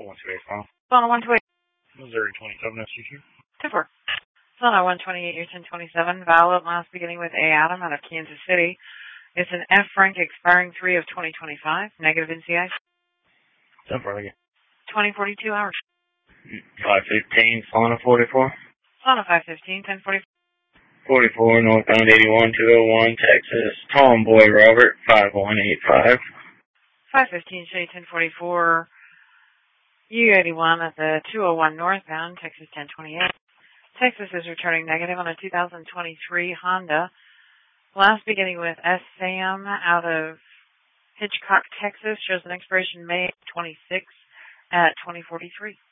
412 file. Zona 128. Missouri 27 SG2. 10-4. Zona 128, year 1027. Valid last beginning with A. Adam out of Kansas City. It's an F. Frank expiring 3 of 2025. Negative NCI. 10-4 again. 2042 hours. 515, Fauna 44. Zona 515, 1040. 44, northbound 81, 201, Texas. Tomboy Robert, 5185. 515, Shade 1044. U81 at the 201 northbound, Texas 1028. Texas is returning negative on a 2023 Honda. Last beginning with S. Sam out of Hitchcock, Texas. Shows an expiration May 26 at 2043.